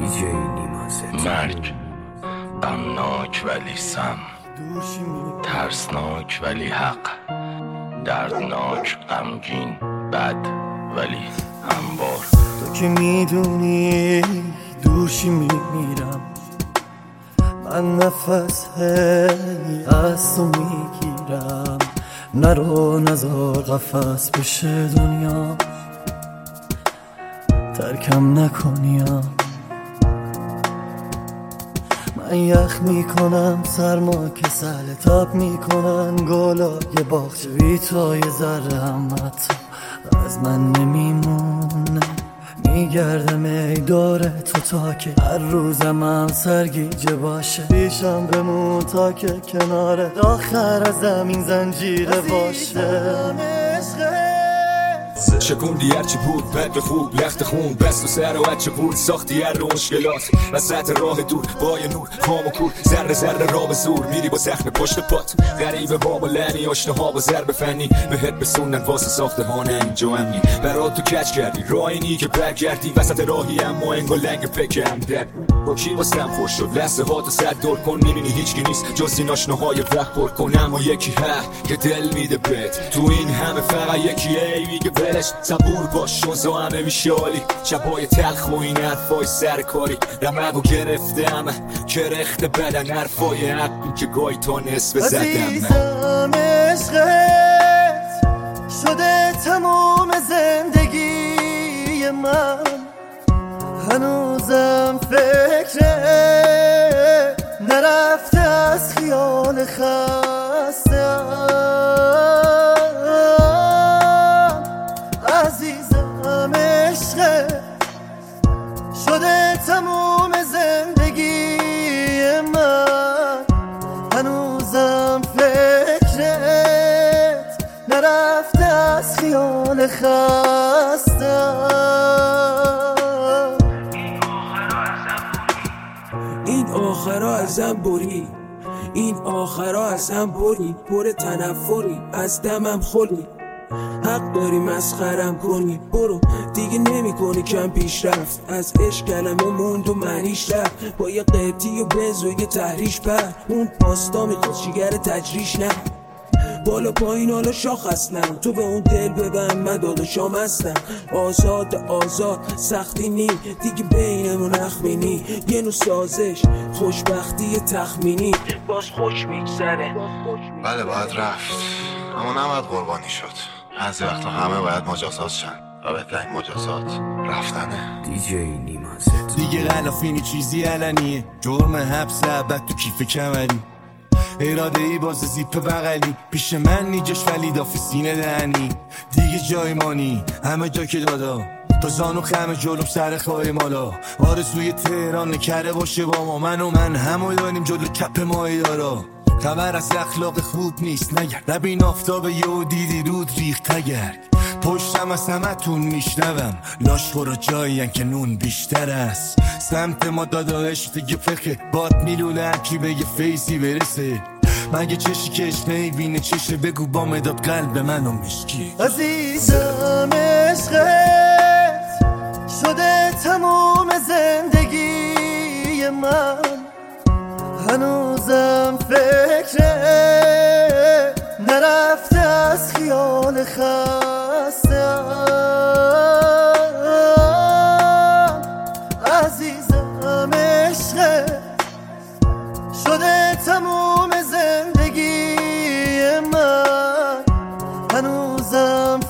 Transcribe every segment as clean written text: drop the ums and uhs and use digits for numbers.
مرگ غمناک ولی سم، ترسناک ولی حق، دردناک غمگین بد ولی هموار. تو که میدونی دوشی میمیرم، من نفس هی از تو میگیرم. نرو نزار قفس بشه دنیا، ترکم نکنیم. من یخ میکنم سرما که سل تاب میکنن گلای باغچه بی تو یه ذره هم حتی از من نمیمونه. میگردم ای داره تو تا که هر روزم هم سرگیجه باشه. پیشم بمون تا که کنار آخر از زمین زنجیره باشه. شکوندی هرچی بود بد خوب لخت خون بست و سر و بچه بود ساختی هر مشکلات وسط راه دور با یه نور خام و کور ذره ذره را به زور میری با زخم پشت پات غریبه باب و لعنی آشنه ها با ضرب فنی بهت بسوندن واسه ساختمان اینجا امنی برات تو کچ کردی راه اینی که برگردی وسط راهی اما انگا لنگ فکرم در با کی واسم خوش شد لحظه ها تو صد دور کن میبینی هیچکی نیست جز این آشناهای وقت پر کن اما یکی که دل میده بهت تو این همه فقط یکی ای میگه ولش صبور باش شوزا همه میشالی شبای تلخ و این حرفای سرکاری رمقو گرفتم کرخت بدن حرفای حقی که گاهی تا نصف زدم. عزیزم عشقت شده تموم زندگی من، هنوزم فکره نرفته از خیال خستم. عزیزم عشقت شده تموم زندگی من، هنوزم فکرت نرفته از خیال خستم. این آخرا ازم بری، این آخرا ازم بری، پر تنفری از دمم خوری. حق داری مسخرم کنی، برو دیگه نمی کنی کم پیشرفت. از عشق کلمه موند و معنیش رفت، با یه قیبتی و بنز و یه تحریش پر. اون پاستا میخواد شیگر تجریش نه، بالا پایین حالا شاخ هستم. تو به اون دل ببن من داداشام هستم. آزاد آزاد سختی نی دیگه بینمون اخمینی، یه نوع سازش خوشبختی تخمینی باز خوش میگذره. بله باید رفت اما نباید قربانی شد. بعضی وقتا همه باید مجازات شن و بهترین مجازات رفتنه. دیگه غلافینی چیزی علنیه، جرم حبس لعبت تو کیف کمری. اراده ای باز زیپ بغلی پیش من نیجش ولی دافی سینه دهنی. دیگه جای مانی همه جا که دادا تا زانو خم جلوم سر خواهی مالا. آرزوی تهران نکره باشه با ما، من و من همو داریم جلو کپ ماهی دارا. خبر از اخلاق خوب نیست نگرد، نبین آفتاب یهو دیدی رود ریخت تگرد. پشتم از همتون میشنوم لاش خورا جایین که نون بیشتر است. سمت ما داداش دیگه فخه باد میلوله هرکی به یه فیزی برسه. مگه چشی کش نیبینه چشه بگو با مداد قلب منو مشکی. عزیزم عشقت شده تموم زندگی من، هنوزم فکره نرفته از خیال خستم. عزیزم عشقت شده تموم زندگی من، هنوزم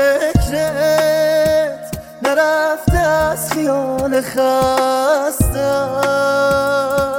فکرت نرفته از خیال خستم.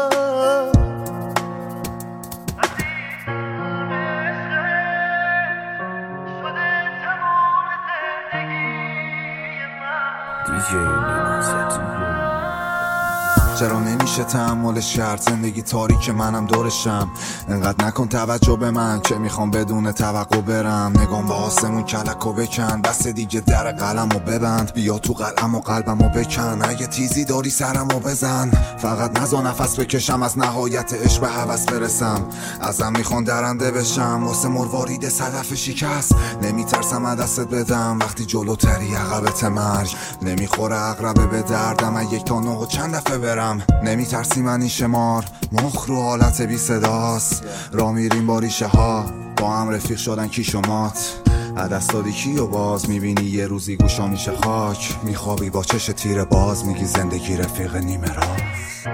چرا نمیشه تحملش کرد؟ زندگی تاریک منم دورشم. انقدر نکن توجه به من که میخوام بدون توقع برم. نگام با آسمون کلکو بکن، بس دیگه در قلمو ببند. بیا تو قلم و قلبمو بکن، اگه تیزی داری سرمو بزن. فقط نزا نفس بکشم، از نهایت عشق به هوس برسم. ازم میخوان درنده بشم واسه مروارید صدف شکست. نمیترسم از دستت بدم وقتی جلوتری عقبت مرگ. نمیخوره عقربه به دردم از 1 تا 9 و چند دفعه برم. نمیترسی منی شمار، مخ رو حالت بی صداست. را میریم با ریشه ها، با هم رفیق شدن کیش و مات. عدست دادی کی و باز میبینی یه روزی گوشا میشه خاک. میخوابی با چش تیر باز، میگی زندگی رفیق نیمه راست.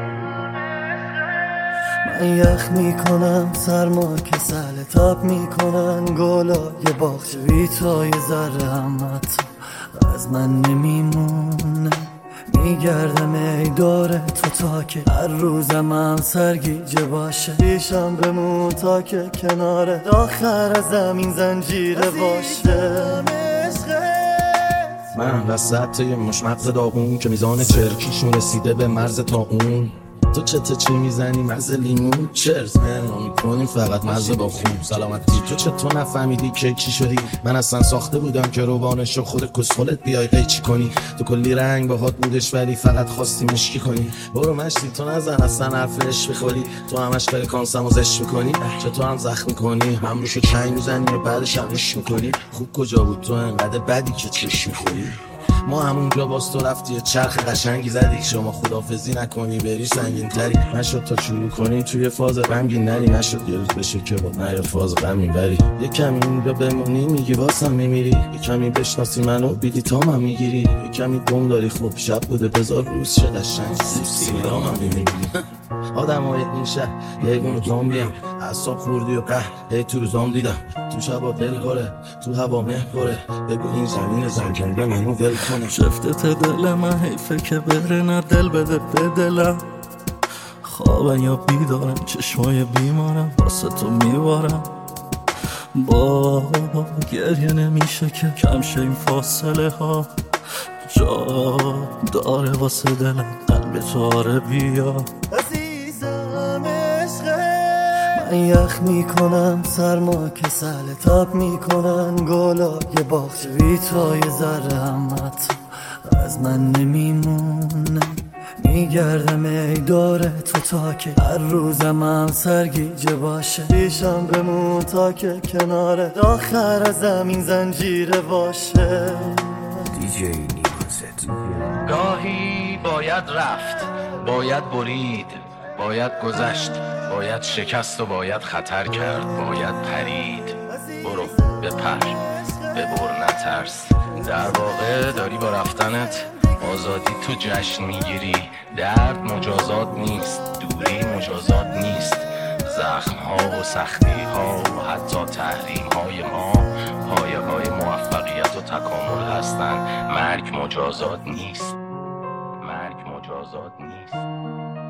من یخ میکنم سرما کسل تاب میکنن گلای باغچه بی تو یه ذره همت از من نمیمونه. میگردم ای دور تو تا که هر روزم هم سرگیجه باشه. پیشم بمون تا که کنار آخر از زمین زنجیره باشه. من وسط یه مش مغز داغون که میزان چرکیشون رسیده به مرز تا اون. تو چی میزنی مغز لیمون؟ چرز ما میکنیم فقط مغز با خون. سلامتی تو چطور نفهمیدی که کی شدی؟ من اصلا ساخته بودم که روبانشو خود کسخلت بیای قیچی کنی. تو کلی رنگ باهات بودش ولی فقط خواستی مشکی کنی. برو مشتی تو نزن اصلا حرفش بخوری. تو همش فرکانسم و زش میکنی، چطور هم زخم میکنی. من روشو چنگ میزنی و بعدش هم ریش میکنی. خوب کجا بود تو انقدر بدی که چش میخوری؟ ما همونجا باز تو رفتی چرخ قشنگی زدی. شما خدافزی نکنی بری سنگین تری. نشد تا شروع کنی توی فاز غمگین نری. نشد یه روز بشه که با نه فاز غم میبری. یه کمی اینجا بمونی میگی واسم میمیری. یه کمی بشناسی منو بیدی تا من میگیری. یه کمی دم داری خوب شب بوده بذار روز چه قشنگ سیب دامم میمیری. آدم های این شهر یه گونه زامبیم. اصاب خوردی و قهر هی تو روزام دیدم. تو شبا دل خوره تو هوا مه خوره. بگو این زمین زنگنده منو ول کنه. شفتت دل من حیفه که بره نه دل بده به دلم. خوابم یا بیدارم چشمای بیمارم واسه تو میبارم. با گریه نمیشه که کم شه این فاصله ها. جا داره واسه دلم قلب تو آره بیا. من یخ میکنم سرما کسل تاب میکنن گلای باغچه بی تو یه ذره همت از من نمیمونه. میگردم ای دور تو تا که هر روزم هم سرگیجه باشه. پیشم بمون تا که کنار آخر از زمین زنجیره باشه. دیجی نیمازت گاهی باید رفت، باید برید، باید گذشت، باید شکست و باید خطر کرد، باید پرید. برو بپر ببر نترس. در واقع داری با رفتنت آزادی تو جشن میگیری. درد مجازات نیست، دوری مجازات نیست. زخم ها و سختی ها و حتی تحریم های ما پایه های موفقیت و تکامل هستن. مرگ مجازات نیست، مرگ مجازات نیست.